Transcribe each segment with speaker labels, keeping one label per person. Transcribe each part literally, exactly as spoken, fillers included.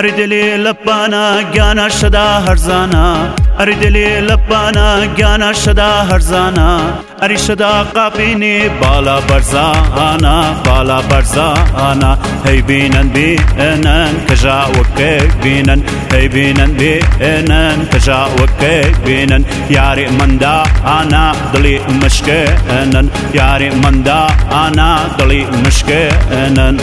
Speaker 1: اری دلی لپانا گیانا شدا هرزانا اری دلی لپانا گیانا شدا هرزانا اری شدا قابینی بالا برزانا بالا برزانا هی بینن بینن کجا وکی بینن هی بینن بینن کجا وکی بینن یاری من دا آنا دلی مشکنن یاری من دا آنا دلی مشکنن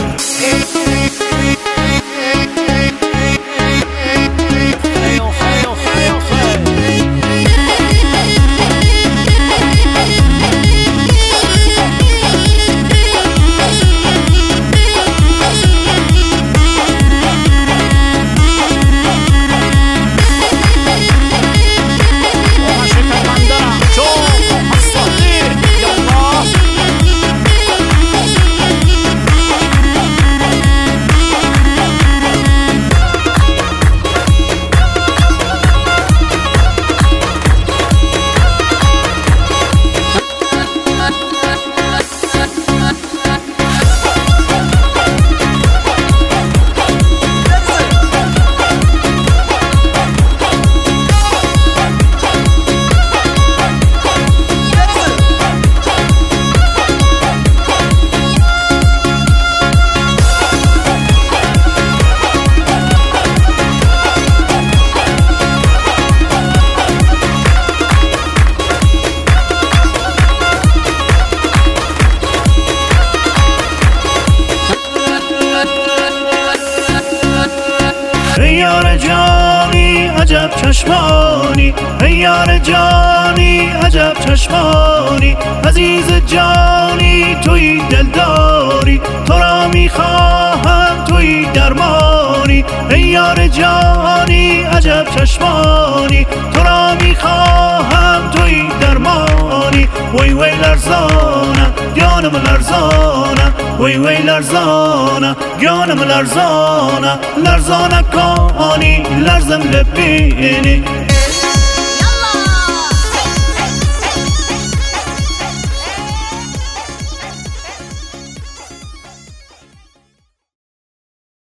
Speaker 1: یار جانی عجب چشمانی یار جانی عجب چشمانی عزیز جانی توی دلداری تو را میخواهم توی درمانی یار جانی عجب چشمانی تو را میخواهم توی درمانی وی وی لرزانه جانم لرزانه وی وی لرزانه جانم لرزانه لرزانه کانی لرزم لبینی